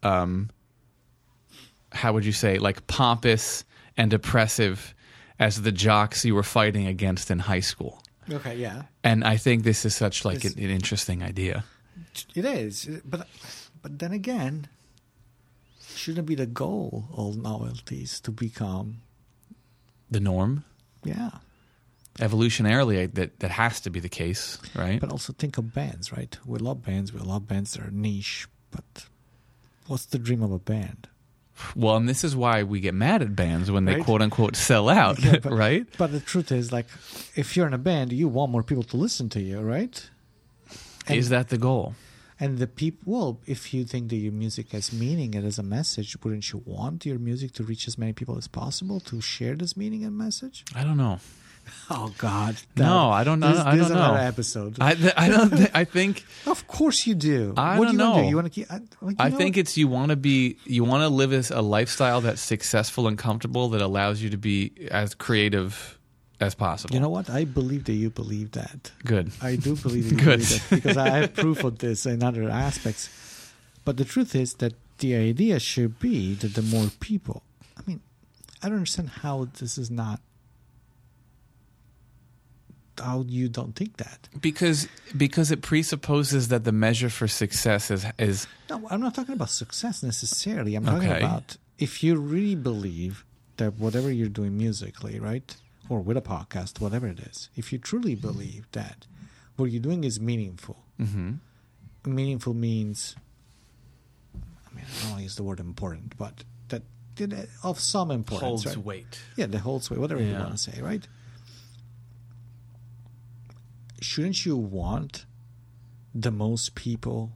how would you say, like pompous and oppressive as the jocks you were fighting against in high school. Okay, yeah. And I think this is such like an interesting idea. It is, but then again, shouldn't be the goal of novelties to become the norm? Yeah. Evolutionarily, that has to be the case, right? But also think of bands, right? We love bands that are niche, but what's the dream of a band? Well, and this is why we get mad at bands when they quote unquote sell out, right? But the truth is, like, if you're in a band, you want more people to listen to you, right? Is that the goal? And the people, well, if you think that your music has meaning and has a message, wouldn't you want your music to reach as many people as possible to share this meaning and message? I don't know. Oh God! No, I don't know. This I don't is know. Another episode. I don't. I think. Of course you do. I what don't do you know. Want to do? You want to keep? I think it's you want to live as a lifestyle that's successful and comfortable that allows you to be as creative as possible. You know what? I believe that you believe that. Good. I do believe that you Good. believe that because I have proof of this in other aspects. But the truth is that the idea should be that the more people. I mean, I don't understand how this is not. How you don't think that? Because it presupposes that the measure for success is. No, I'm not talking about success necessarily. I'm talking about if you really believe that whatever you're doing musically, right, or with a podcast, whatever it is, if you truly believe that what you're doing is meaningful. Mm-hmm. Meaningful means, I mean, I don't want to use the word important, but that of some importance, holds right? weight. Yeah, that holds weight, whatever you want to say, right? Shouldn't you want the most people,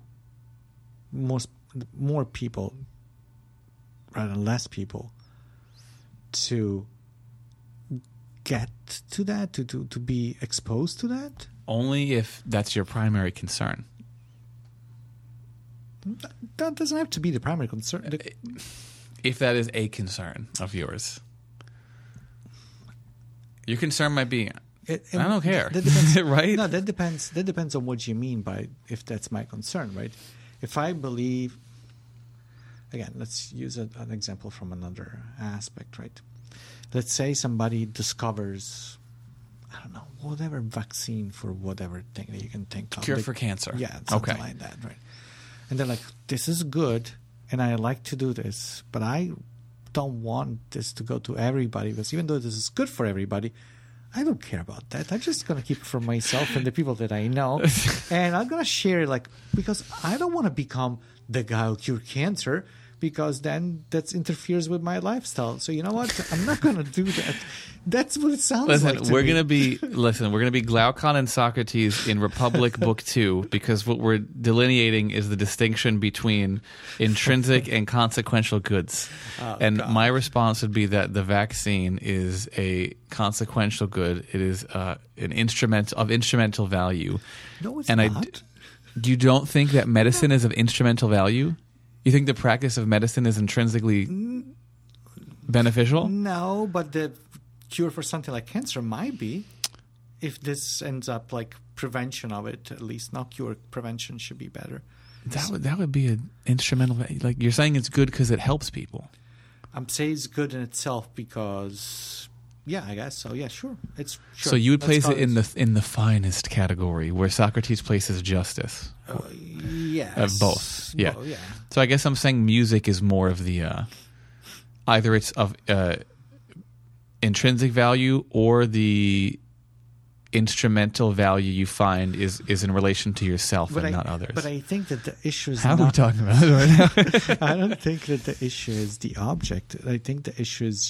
more people, rather than less people, to get to that, to be exposed to that? Only if that's your primary concern. That doesn't have to be the primary concern. If that is a concern of yours. Your concern might be... I don't care, that depends, right? No, that depends. That depends on what you mean by if that's my concern, right? If I believe, again, let's use an example from another aspect, right? Let's say somebody discovers, I don't know, whatever vaccine for whatever thing that you can think of. Cure for cancer. Yeah, something like that, right? And they're like, this is good, and I like to do this, but I don't want this to go to everybody, because even though this is good for everybody, I don't care about that. I'm just going to keep it for myself and the people that I know. And I'm going to share it because I don't want to become the guy who cure cancer, because then that interferes with my lifestyle. So you know what? I'm not going to do that. That's what it sounds like. We're going to be Glaucon and Socrates in Republic Book 2, because what we're delineating is the distinction between intrinsic and consequential goods. My response would be that the vaccine is a consequential good. It is an instrument of instrumental value. No, it's not. You don't think that medicine is of instrumental value? You think the practice of medicine is intrinsically beneficial? No, but the cure for something like cancer might be. If this ends up like prevention of it, at least not cure, prevention should be better. That would be an instrumental. Like you're saying, it's good because it helps people. I'm saying it's good in itself because, yeah, I guess so. Yeah, sure, it's sure. So you would place it in the finest category, where Socrates places justice. Yes, both. Yeah. Well, yeah. So I guess I'm saying music is more of the either it's of intrinsic value or the instrumental value you find is in relation to yourself and not others. But I think that the issue is How are we talking about it right now? I don't think that the issue is the object. I think the issue is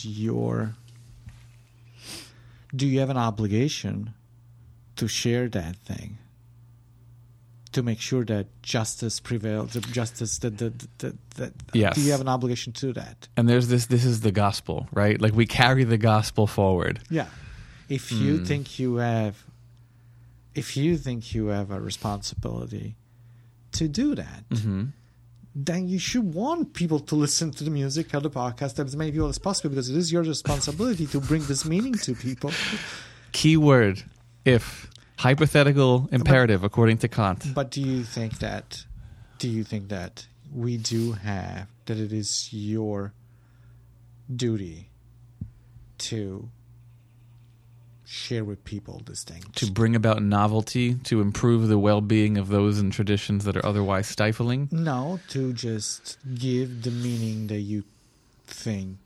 do you have an obligation to share that thing? To make sure that justice prevails, Yes. Do you have an obligation to do that? And there's this is the gospel, right? Like we carry the gospel forward. Yeah. If you think you have a responsibility to do that, then you should want people to listen to the music or the podcast as many people as possible, because it is your responsibility to bring this meaning to people. Keyword, if. Hypothetical imperative, according to Kant. But do you think that we do have, that it is your duty to share with people this thing? To bring about novelty, to improve the well-being of those in traditions that are otherwise stifling? No, to just give the meaning that you think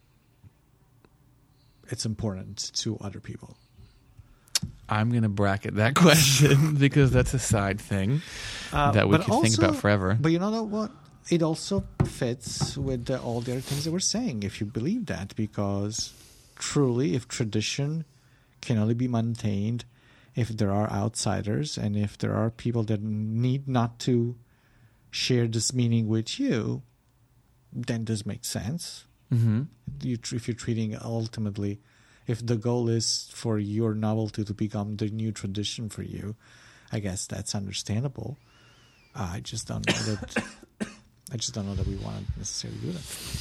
it's important to other people. I'm going to bracket that question because that's a side thing that we could think about forever. But you know what? It also fits with all the other things that we're saying, if you believe that, because truly, if tradition can only be maintained if there are outsiders and if there are people that need not to share this meaning with you, then this makes sense. Mm-hmm. If you're treating ultimately... If the goal is for your novelty to become the new tradition for you, I guess that's understandable. I just don't know that. I just don't know that we want to necessarily do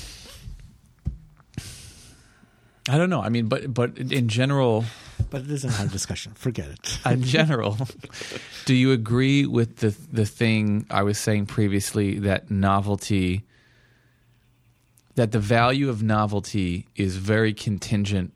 that. I don't know. I mean, but in general, but it isn't our discussion. Forget it. In general, do you agree with the thing I was saying previously, that novelty, that the value of novelty is very contingent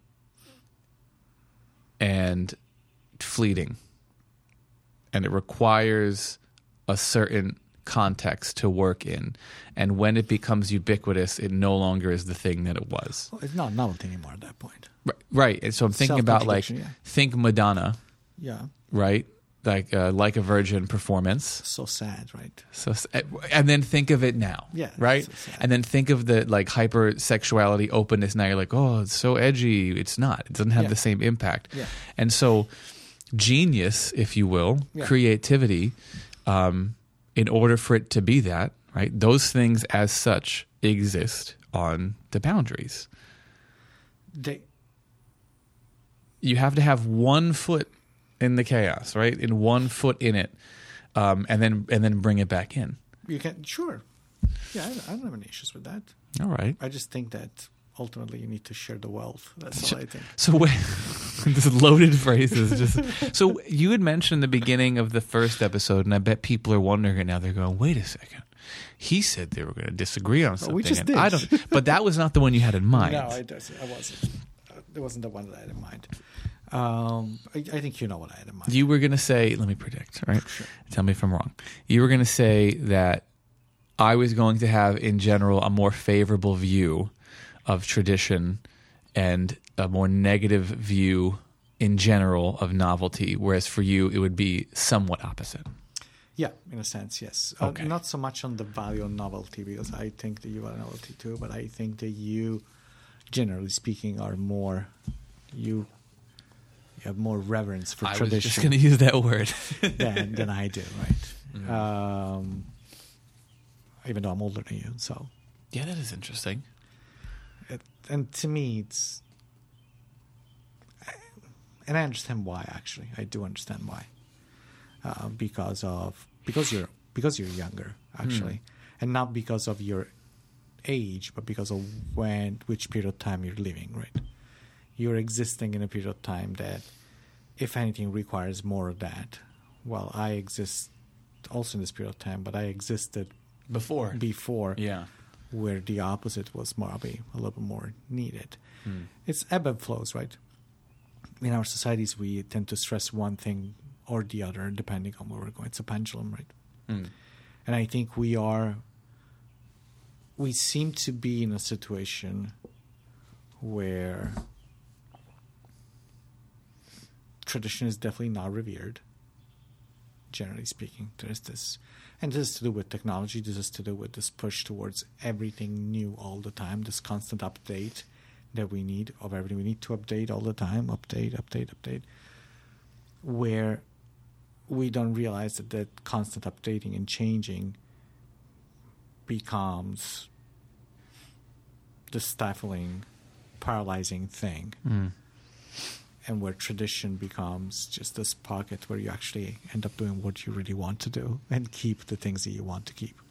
and fleeting, and it requires a certain context to work in, and when it becomes ubiquitous, it no longer is the thing that it was. Well, it's not novelty anymore at that point. Right. And so I'm thinking about, like, think Madonna. Yeah. Right? Like a Virgin performance. So sad, right? And then think of it now. Yeah. Right? So sad. And then think of the, like, hypersexuality openness. Now you're like, oh, it's so edgy. It's not. It doesn't have the same impact. Yeah. And so genius, if you will, creativity, in order for it to be that, right, those things as such exist on the boundaries. You have to have 1 foot in the chaos, right? In 1 foot in it, and then bring it back in. You can, sure. Yeah, I don't have any issues with that. All right. I just think that ultimately you need to share the wealth. That's all I think. So this loaded phrases. Just so you had mentioned the beginning of the first episode, and I bet people are wondering it now. They're going, "Wait a second. He said they were going to disagree on something." We just did. I don't. But that was not the one you had in mind. No, I wasn't. It wasn't the one that I had in mind. I think you know what I had in mind. You were going to say, let me predict, right? Sure. Tell me if I'm wrong. You were going to say that I was going to have, in general, a more favorable view of tradition and a more negative view, in general, of novelty, whereas for you, it would be somewhat opposite. Yeah, in a sense, yes. Okay. Not so much on the value of novelty, because I think that you are novelty too, but I think that you, generally speaking, are more... You have more reverence for tradition. I was just going to use that word. than I do, right? Mm. Even though I'm older than you, so... Yeah, that is interesting. And to me, it's... And I understand why, actually. I do understand why. Because you're younger, actually. And not because of your age, but because of which period of time you're living, right? You're existing in a period of time that, if anything, requires more of that. Well, I exist also in this period of time, but I existed before, yeah, where the opposite was probably a little bit more needed. It's ebb and flows, right? In our societies, we tend to stress one thing or the other, depending on where we're going. It's a pendulum, right? And I think we we seem to be in a situation where tradition is definitely not revered, generally speaking. There's this, and this is to do with technology, this is to do with this push towards everything new all the time, this constant update that we need of everything. We need to update all the time, update, where we don't realize that that constant updating and changing becomes the stifling, paralyzing thing. And where tradition becomes just this pocket where you actually end up doing what you really want to do and keep the things that you want to keep.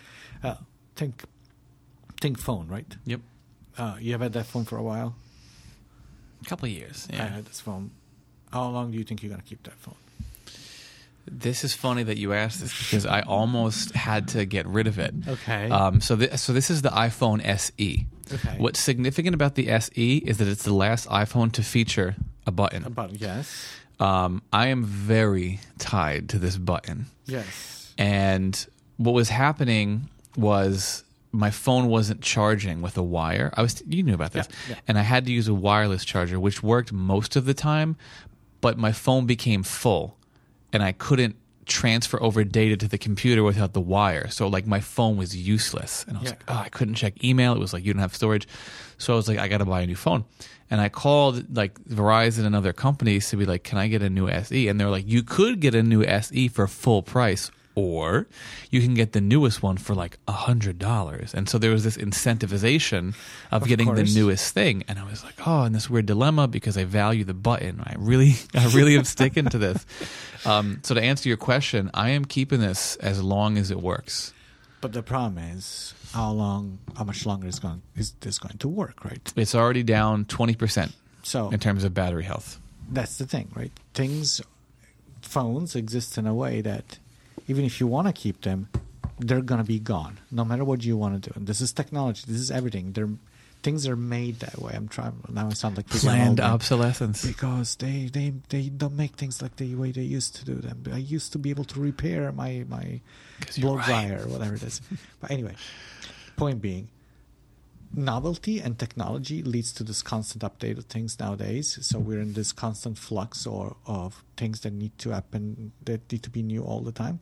Think phone, right? Yep. You have had that phone for a while? A couple of years. I Yeah. had this phone. How long do you think you're going to keep that phone? This is funny that you asked this because I almost had to get rid of it. Okay. So this is the iPhone SE. Okay. What's significant about the SE is that it's the last iPhone to feature a button. Yes. I am very tied to this button. Yes. And what was happening was my phone wasn't charging with a wire. You knew about this. Yeah. And I had to use a wireless charger, which worked most of the time, but my phone became full and I couldn't transfer over data to the computer without the wire. So like my phone was useless. And I was like, I couldn't check email. It was like, you don't have storage. So I was like, I got to buy a new phone. And I called like Verizon and other companies to be like, can I get a new SE? And they were like, you could get a new SE for full price, or you can get the newest one for like $100. And so there was this incentivization of getting the newest thing. And I was like, oh, in this weird dilemma because I value the button. I really am sticking to this. So to answer your question, I am keeping this as long as it works. But the problem is, how much longer is this going to work, right? It's already down 20% So in terms of battery health. that's the thing, right? Phones exist in a way that even if you want to keep them, they're going to be gone, no matter what you want to do. And this is technology. This is everything. Things are made that way. Now I sound like Planned obsolescence. because they don't make things like the way they used to do them. I used to be able to repair my blow dryer or whatever it is. But anyway, point being, novelty and technology leads to this constant update of things nowadays. So we're in this constant flux of things that need to happen, that need to be new all the time.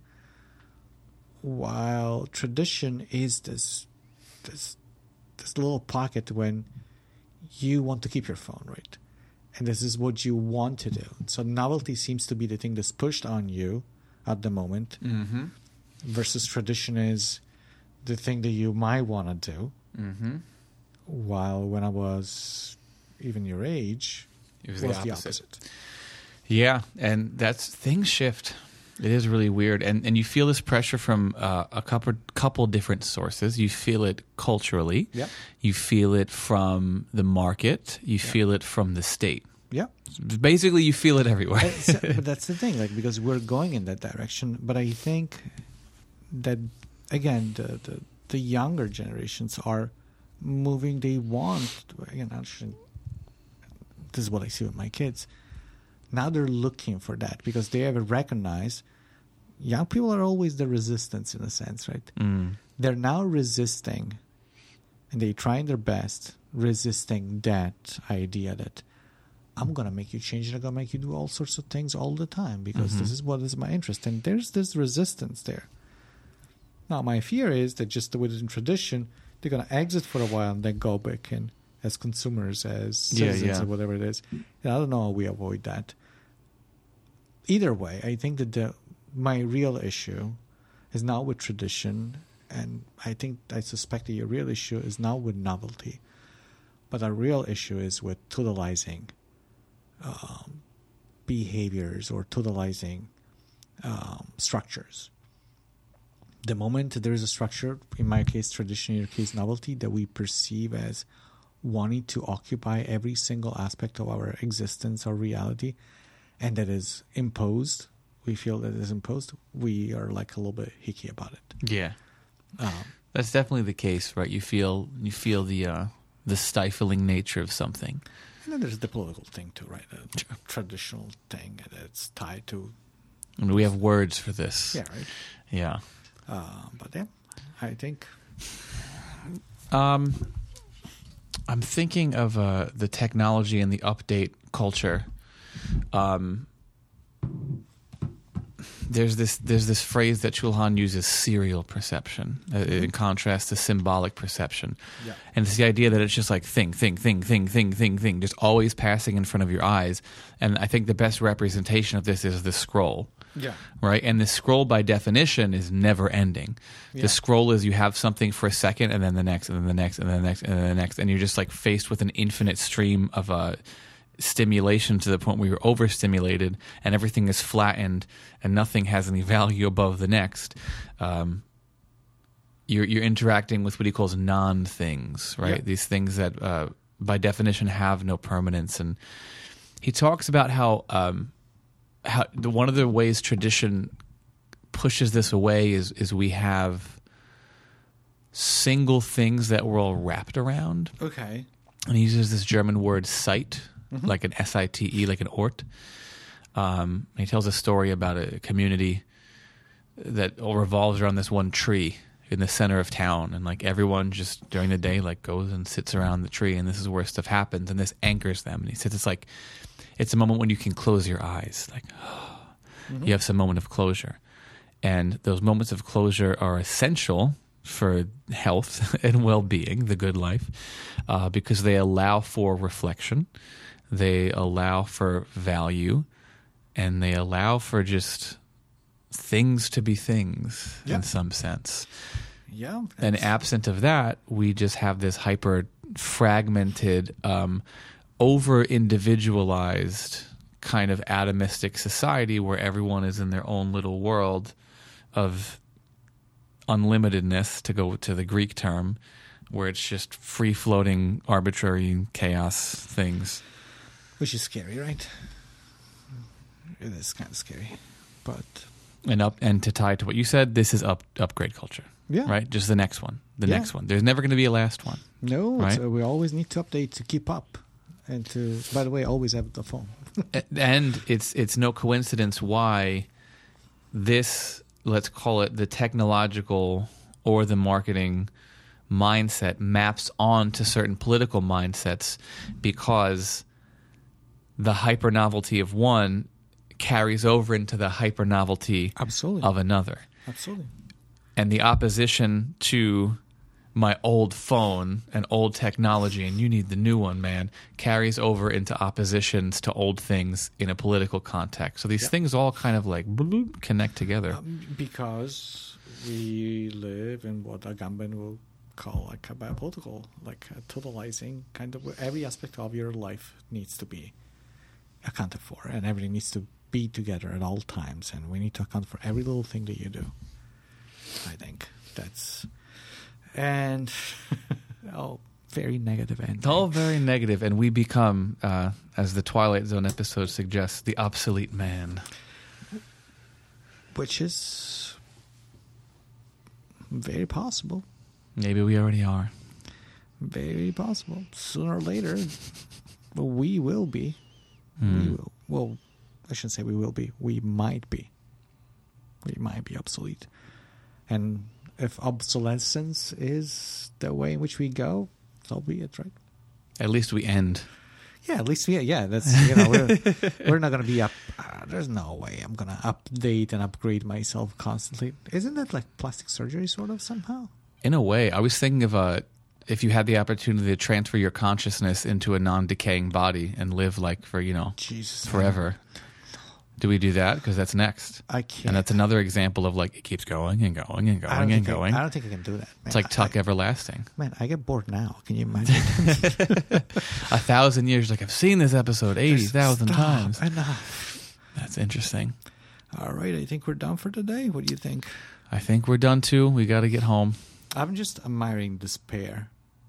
While tradition is this little pocket when you want to keep your phone, right? And this is what you want to do. So novelty seems to be the thing that's pushed on you at the moment, versus tradition is the thing that you might want to do. While when I was even your age, it was the opposite. Yeah, and things shift. It is really weird, and you feel this pressure from a couple different sources. You feel it culturally. Yeah. You feel it from the market. You feel it from the state. Yeah. Basically, you feel it everywhere. But that's the thing, like, because we're going in that direction. But I think that again, the younger generations are moving. They want, again, actually, this is what I see with my kids. Now they're looking for that because they have recognized young people are always the resistance in a sense, right? They're now resisting, and they're trying their best, resisting that idea that I'm going to make you change and I'm going to make you do all sorts of things all the time because this is what is my interest. And there's this resistance there. Now, my fear is that just within tradition, they're going to exit for a while and then go back in as consumers, as citizens, or whatever it is. And I don't know how we avoid that. Either way, I think that my real issue is not with tradition, and I suspect that your real issue is not with novelty, but our real issue is with totalizing behaviors or totalizing structures. The moment there is a structure, in my case tradition, in your case novelty, that we perceive as wanting to occupy every single aspect of our existence or reality, and that is imposed, we feel that is imposed, we are like a little bit hickey about it. Yeah. That's definitely the case, right? You feel the stifling nature of something. And then there's the political thing too, right? A traditional thing that's tied to... And we have words for this. Yeah, right? Yeah. But yeah, I think I'm thinking of the technology and the update culture. There's this phrase that Chulhan uses, serial perception, in contrast to symbolic perception. Yeah. And it's the idea that it's just like thing, just always passing in front of your eyes. And I think the best representation of this is the scroll. Yeah. Right? And the scroll, by definition, is never ending. Yeah. The scroll is you have something for a second, and then the next, and then the next, and then the next, and then the next. And you're just like faced with an infinite stream of stimulation to the point where you're overstimulated and everything is flattened and nothing has any value above the next. You're interacting with what he calls non-things, right? Yeah. These things that by definition have no permanence. And he talks about how one of the ways tradition pushes this away is we have single things that we're all wrapped around. Okay. And he uses this German word "site," like an S-I-T-E, like an Ort. And he tells a story about a community that all revolves around this one tree in the center of town, and like everyone just during the day like goes and sits around the tree, and this is where stuff happens, and this anchors them. And he says it's a moment when you can close your eyes, like you have some moment of closure, and those moments of closure are essential for health and well-being, the good life, because they allow for reflection, they allow for value, and they allow for just things to be things in some sense. Yeah. And absent of that, we just have this hyper fragmented, over individualized kind of atomistic society where everyone is in their own little world of unlimitedness, to go to the Greek term, where it's just free floating arbitrary chaos things. Which is scary, right? It is kind of scary. But And to tie to what you said, this is upgrade culture. Yeah. Right? Just the next one. The next one. There's never going to be a last one. no, Right? so we always need to update to keep up. And to, by the way, always have the phone. And it's no coincidence why this, let's call it the technological or the marketing mindset, maps on to certain political mindsets, because the hyper novelty of one carries over into the hyper novelty Absolutely. of another. Absolutely. And the opposition to my old phone and old technology, and you need the new one, man, carries over into oppositions to old things in a political context. So these things all kind of like bloop, connect together. Because we live in what Agamben will call like a biopolitical, like a totalizing kind of, where every aspect of your life needs to be accounted for, and everything needs to be together at all times, and we need to account for every little thing that you do. I think that's, and very negative ending. All very negative, and we become, as the Twilight Zone episode suggests, the obsolete man. Which is very possible. Maybe we already are. Very possible. Sooner or later, we will be. We will. Well, I shouldn't say we will be. We might be. We might be obsolete. And if obsolescence is the way in which we go, so be it, right? At least we end. Yeah, at least that's, we're not going to be up. There's no way I'm going to update and upgrade myself constantly. Isn't that like plastic surgery sort of somehow? In a way, I was thinking of if you had the opportunity to transfer your consciousness into a non-decaying body and live like for, Jesus, forever. Do we do that? Because that's next. I can't. And that's another example of like it keeps going and going and going and going. I don't think I can do that, man. It's like Tuck Everlasting. Man, I get bored now. Can you imagine? 1,000 years, like I've seen this episode 80,000 times. Enough. That's interesting. All right, I think we're done for today. What do you think? I think we're done too. We got to get home. I'm just admiring despair.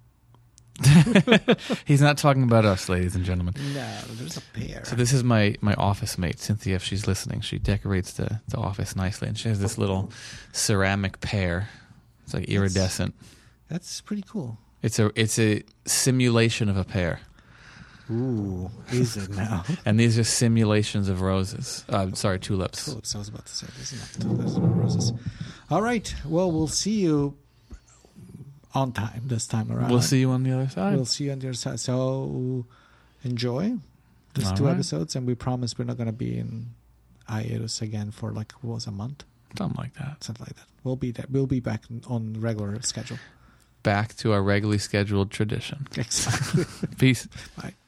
He's not talking about us, ladies and gentlemen. No, there's a pair. So this is my office mate, Cynthia, if she's listening. She decorates the office nicely, and she has this little ceramic pear. It's like iridescent. That's pretty cool. It's a simulation of a pear. Ooh, is it now? And these are simulations of roses. Tulips. Tulips, I was about to say. This is not tulips, but roses. All right, well, we'll see you on time this time around. We'll see you on the other side. We'll see you on the other side. So enjoy these All 2 right. episodes, and we promise we're not going to be in hiatus again for like what was a month, Something like that. something like that. We'll be there. We'll be back on regular schedule. Back to our regularly scheduled tradition. Exactly. Peace. Bye.